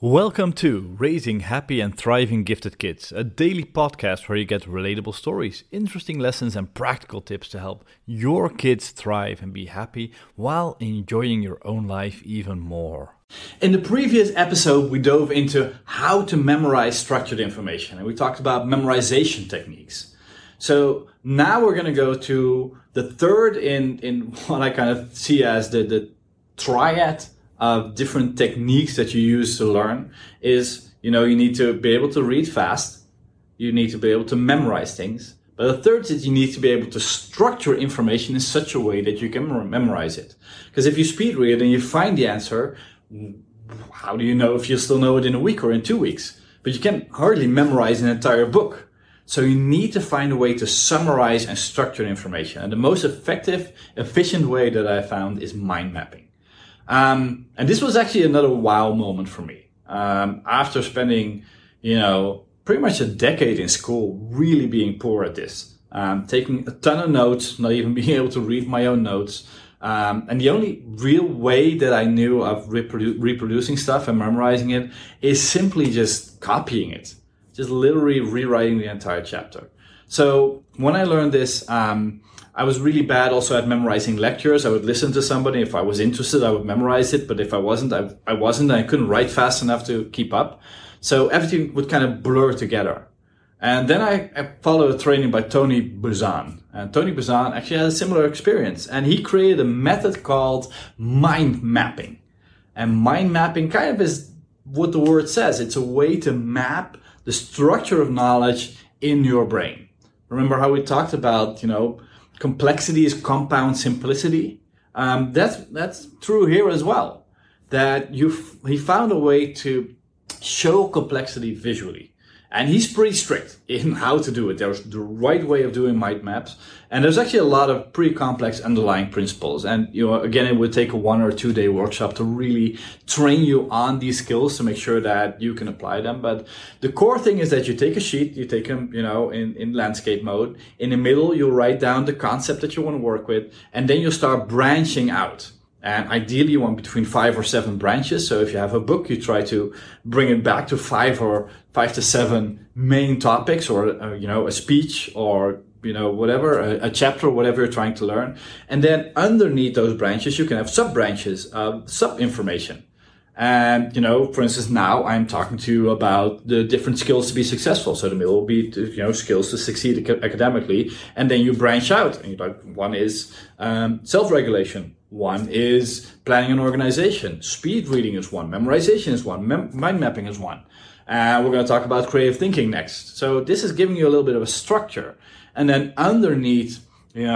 Welcome to Raising Happy and Thriving Gifted Kids, a daily podcast where you get relatable stories, interesting lessons, and practical tips to help your kids thrive and be happy while enjoying your own life even more. In the previous episode, we dove into how to memorize structured information, and we talked about memorization techniques. So now we're going to go to the third in what I kind of see as the triad of different techniques that you use to learn is, you need to be able to read fast. You need to be able to memorize things. But the third is you need to be able to structure information in such a way that you can memorize it. Because if you speed read and you find the answer, how do you know if you still know it in a week or in 2 weeks? But you can hardly memorize an entire book. So you need to find a way to summarize and structure information. And the most effective, efficient way that I found is mind mapping. And this was actually another wow moment for me. After spending, pretty much a decade in school, really being poor at this, taking a ton of notes, not even being able to read my own notes. And the only real way that I knew of reproducing stuff and memorizing it is simply just copying it, just literally rewriting the entire chapter. So when I learned this, I was really bad also at memorizing lectures. I would listen to somebody. If I was interested, I would memorize it. But if I wasn't, I wasn't. I couldn't write fast enough to keep up. So everything would kind of blur together. And then I followed a training by Tony Buzan. And Tony Buzan actually had a similar experience. And he created a method called mind mapping. And mind mapping kind of is what the word says. It's a way to map the structure of knowledge in your brain. Remember how we talked about, complexity is compound simplicity. That's true here as well. That he found a way to show complexity visually. And he's pretty strict in how to do it. There's the right way of doing mind maps. And there's actually a lot of pretty complex underlying principles. And, again, it would take a 1 or 2 day workshop to really train you on these skills to make sure that you can apply them. But the core thing is that you take a sheet, you take them, in landscape mode. In the middle, you write down the concept that you want to work with. And then you start branching out. And ideally, you want between 5 or 7 branches. So if you have a book, you try to bring it back to 5 to 7 main topics, or, a speech, or, whatever, a chapter, whatever you're trying to learn. And then underneath those branches, you can have sub-branches of sub-information. And, for instance, now I'm talking to you about the different skills to be successful. So the middle will be, skills to succeed academically. And then you branch out. And one is self-regulation. One is planning and organization. Speed reading is one. Memorization is one. Mind mapping is one. And we're going to talk about creative thinking next. So this is giving you a little bit of a structure. And then underneath,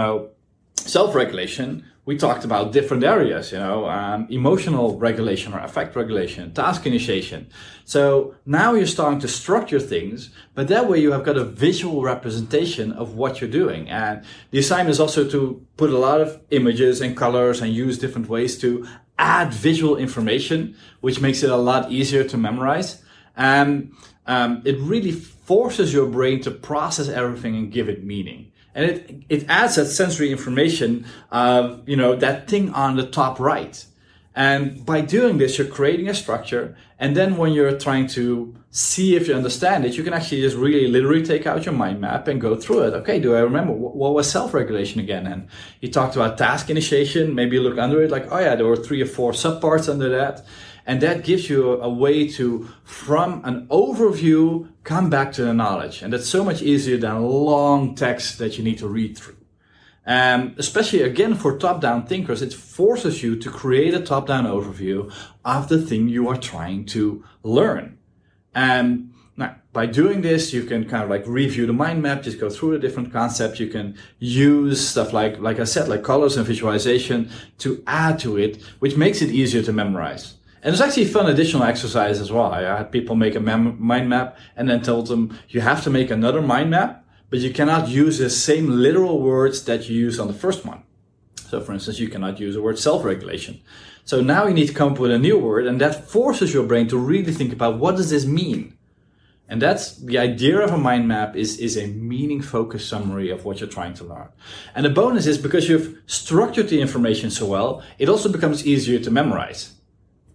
self-regulation, we talked about different areas, emotional regulation or affect regulation, task initiation. So now you're starting to structure things, but that way you have got a visual representation of what you're doing. And the assignment is also to put a lot of images and colors and use different ways to add visual information, which makes it a lot easier to memorize. And it really forces your brain to process everything and give it meaning. And it adds that sensory information of, that thing on the top right. And by doing this, you're creating a structure. And then when you're trying to see if you understand it, you can actually just really literally take out your mind map and go through it. Okay, do I remember what was self-regulation again? And you talked about task initiation. Maybe you look under it like, oh yeah, there were 3 or 4 subparts under that. And that gives you a way to, from an overview, come back to the knowledge. And that's so much easier than long text that you need to read through. Especially, again, for top-down thinkers, it forces you to create a top-down overview of the thing you are trying to learn. And now, by doing this, you can kind of review the mind map, just go through the different concepts. You can use stuff like I said, like colors and visualization to add to it, which makes it easier to memorize. And there's actually a fun additional exercise as well. I had people make a mind map and then told them you have to make another mind map, but you cannot use the same literal words that you used on the first one. So for instance, you cannot use the word self-regulation. So now you need to come up with a new word, and that forces your brain to really think about what does this mean? And that's the idea of a mind map is a meaning-focused summary of what you're trying to learn. And the bonus is because you've structured the information so well, it also becomes easier to memorize.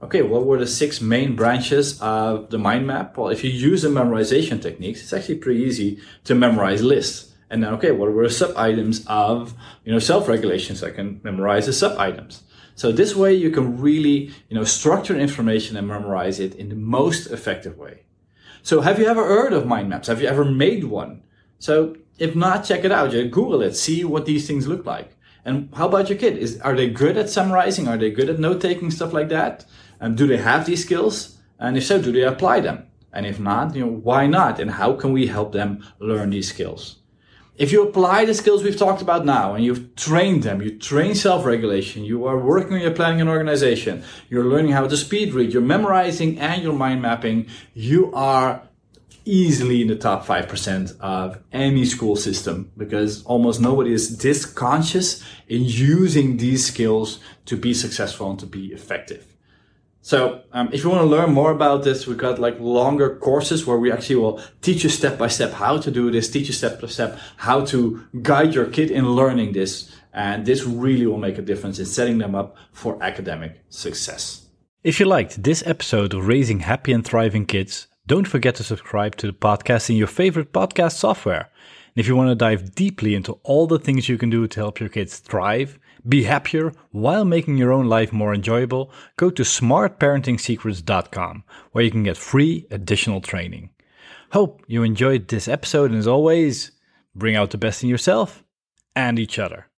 Okay, what were the 6 main branches of the mind map? Well, if you use the memorization techniques, it's actually pretty easy to memorize lists. And then, okay, what were the sub-items of, self-regulation? So I can memorize the sub-items. So this way you can really, structure information and memorize it in the most effective way. So have you ever heard of mind maps? Have you ever made one? So if not, check it out. You Google it, see what these things look like. And how about your kid? Are they good at summarizing? Are they good at note-taking, stuff like that? And do they have these skills? And if so, do they apply them? And if not, why not? And how can we help them learn these skills? If you apply the skills we've talked about now and you've trained them, you train self-regulation, you are working on your planning and organization, you're learning how to speed read, you're memorizing and you're mind mapping, you are easily in the top 5% of any school system, because almost nobody is this conscious in using these skills to be successful and to be effective. So if you want to learn more about this, we've got longer courses where we actually will teach you step by step how to do this, teach you step by step how to guide your kid in learning this. And this really will make a difference in setting them up for academic success. If you liked this episode of Raising Happy and Thriving Kids, don't forget to subscribe to the podcast in your favorite podcast software. And if you want to dive deeply into all the things you can do to help your kids thrive, be happier while making your own life more enjoyable, go to smartparentingsecrets.com, where you can get free additional training. Hope you enjoyed this episode, and as always, bring out the best in yourself and each other.